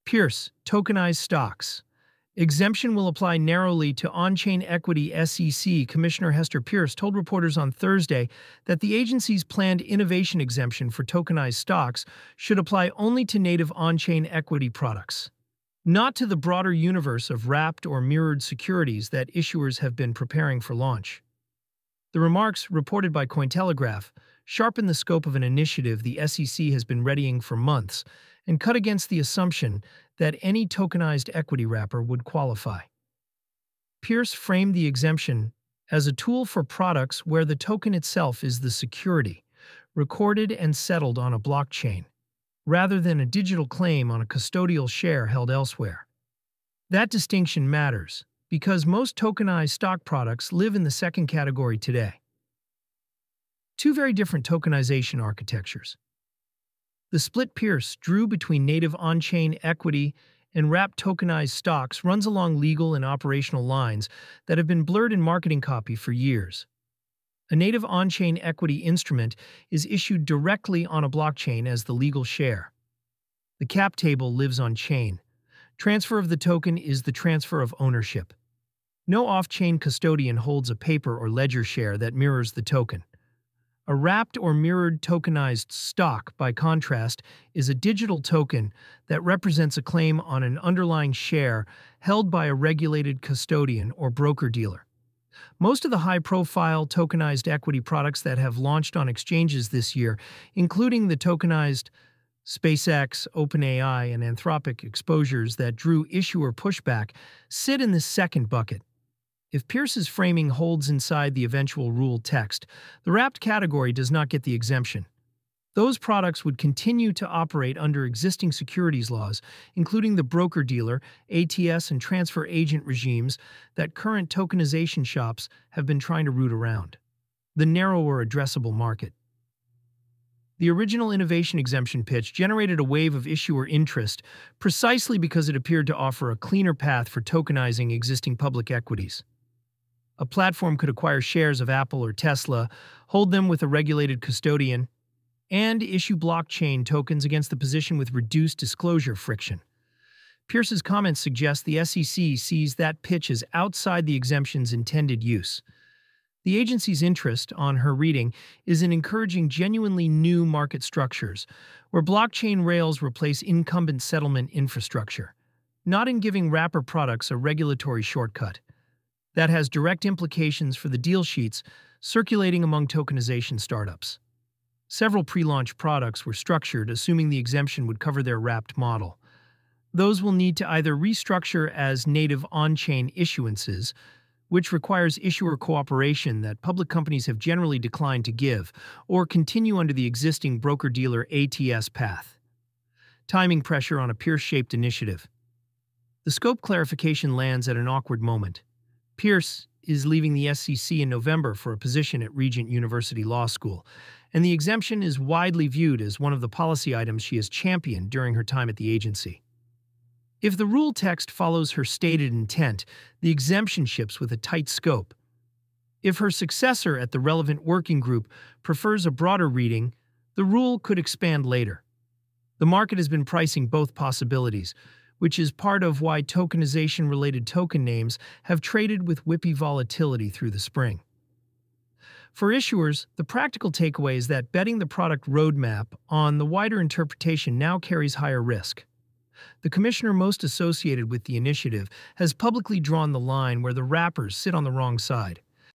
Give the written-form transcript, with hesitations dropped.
Pierce, tokenized stocks. Exemption will apply narrowly to on-chain equity. SEC Commissioner Hester Pierce told reporters on Thursday that the agency's planned innovation exemption for tokenized stocks should apply only to native on-chain equity products, not to the broader universe of wrapped or mirrored securities that issuers have been preparing for launch. The remarks, reported by Cointelegraph, sharpen the scope of an initiative the SEC has been readying for months and cut against the assumption that any tokenized equity wrapper would qualify. Pierce framed the exemption as a tool for products where the token itself is the security, recorded and settled on a blockchain, rather than a digital claim on a custodial share held elsewhere. That distinction matters because most tokenized stock products live in the second category today. Two very different tokenization architectures. The split Pierce drew between native on-chain equity and wrapped tokenized stocks runs along legal and operational lines that have been blurred in marketing copy for years. A native on-chain equity instrument is issued directly on a blockchain as the legal share. The cap table lives on-chain. Transfer of the token is the transfer of ownership. No off-chain custodian holds a paper or ledger share that mirrors the token. A wrapped or mirrored tokenized stock, by contrast, is a digital token that represents a claim on an underlying share held by a regulated custodian or broker-dealer. Most of the high-profile tokenized equity products that have launched on exchanges this year, including the tokenized SpaceX, OpenAI, and Anthropic exposures that drew issuer pushback, sit in this second bucket. If Pierce's framing holds inside the eventual rule text, the wrapped category does not get the exemption. Those products would continue to operate under existing securities laws, including the broker-dealer, ATS, and transfer agent regimes that current tokenization shops have been trying to root around. The narrower addressable market. The original innovation exemption pitch generated a wave of issuer interest precisely because it appeared to offer a cleaner path for tokenizing existing public equities. A platform could acquire shares of Apple or Tesla, hold them with a regulated custodian, and issue blockchain tokens against the position with reduced disclosure friction. Pierce's comments suggest the SEC sees that pitch as outside the exemption's intended use. The agency's interest, on her reading, is in encouraging genuinely new market structures, where blockchain rails replace incumbent settlement infrastructure, not in giving wrapper products a regulatory shortcut. That has direct implications for the deal sheets circulating among tokenization startups. Several pre-launch products were structured assuming the exemption would cover their wrapped model. Those will need to either restructure as native on-chain issuances, which requires issuer cooperation that public companies have generally declined to give, or continue under the existing broker-dealer ATS path. Timing pressure on a Pierce-shaped initiative. The scope clarification lands at an awkward moment. Pierce is leaving the SEC in November for a position at Regent University Law School, and the exemption is widely viewed as one of the policy items she has championed during her time at the agency. If the rule text follows her stated intent, the exemption ships with a tight scope. If her successor at the relevant working group prefers a broader reading, the rule could expand later. The market has been pricing both possibilities, which is part of why tokenization-related token names have traded with whippy volatility through the spring. For issuers, the practical takeaway is that betting the product roadmap on the wider interpretation now carries higher risk. The commissioner most associated with the initiative has publicly drawn the line where the wrappers sit on the wrong side.